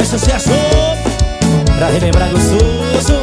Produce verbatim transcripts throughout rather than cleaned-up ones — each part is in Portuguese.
sucesso pra relembrar gostoso.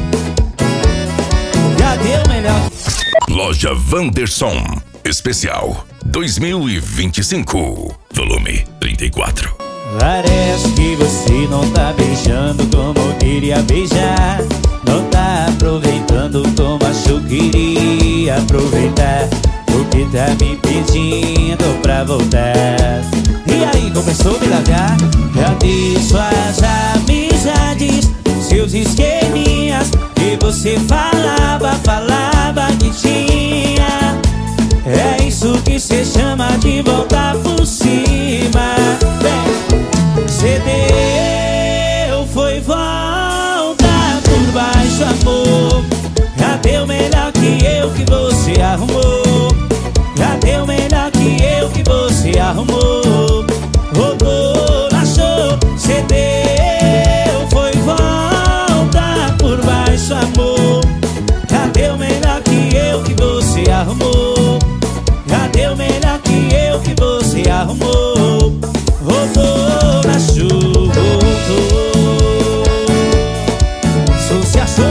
Cadê o melhor? Loja Wanderson Especial dois mil e vinte e cinco, volume trinta e quatro. Parece que você não tá beijando como eu queria beijar. Não tá aproveitando como achou que iria aproveitar. Porque tá me pedindo pra voltar. E aí começou a me largar. Cadê suas amizades, seus esqueminhas que você falava, falava que tinha? É isso que cê chama de voltar por cima. Cê deu, foi voltar por baixo, amor. Cadê o melhor que eu que você arrumou? Cadê o melhor que eu que você arrumou? Rodou, achou, cê deu, foi voltar por baixo, amor. Cadê o melhor que eu que você arrumou? Cadê o melhor que eu que você arrumou? Rodou na chuva, voltou. Sucesso.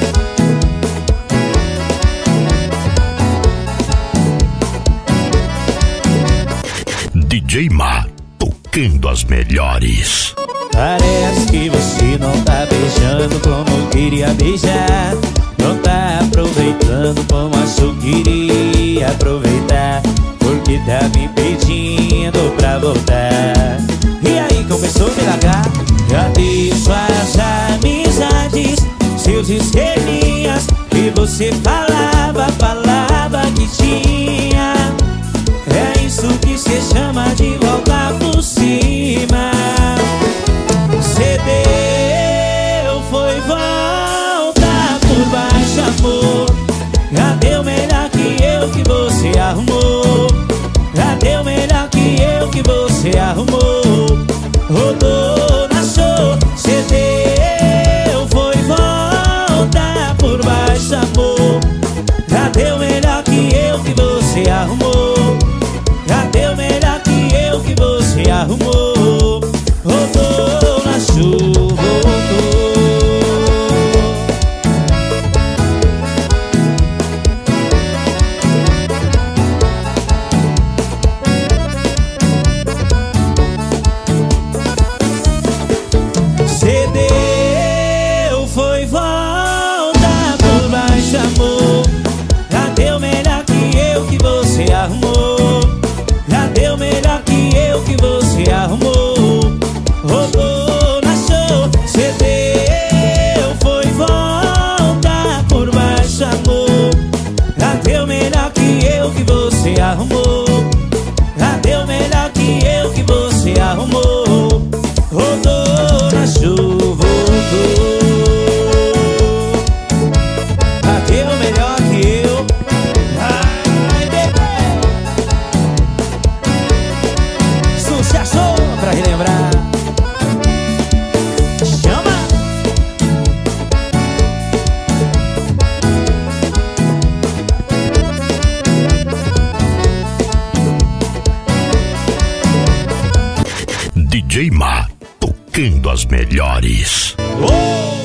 D J Ma, tocando as melhores. Parece que você não tá beijando como eu queria beijar. Não tá aproveitando como achou que iria aproveitar. Porque tá me pedindo pra voltar. E aí começou a me largar. Cadê suas amizades, seus esqueminhas que você falava, falava que tinha? É isso que cê chama de voltar por cima. Cê deu, foi voltar por baixo, amor. Cadê o melhor que eu que você arrumou? Cadê o melhor que eu que você arrumou? Rodou, achou, cê deu, foi voltar por baixo, amor. Cadê o melhor que eu que você arrumou? Cadê o melhor que eu que você arrumou? Rodou na chuva, voltou. Cê deu, foi voltar por baixo, amor. Cadê o melhor que eu que você arrumou? Cadê o melhor que eu que você arrumou? Rodou, achou, cê deu, foi voltar por baixo, amor. Cadê o melhor que eu que você arrumou? Cadê o melhor que eu que você arrumou? Rodou na chuva, voltou. Cadê o melhor que eu? Ai, bebê. Sucesso pra relembrar. Chama. D J Ma, tocando as melhores. Oh!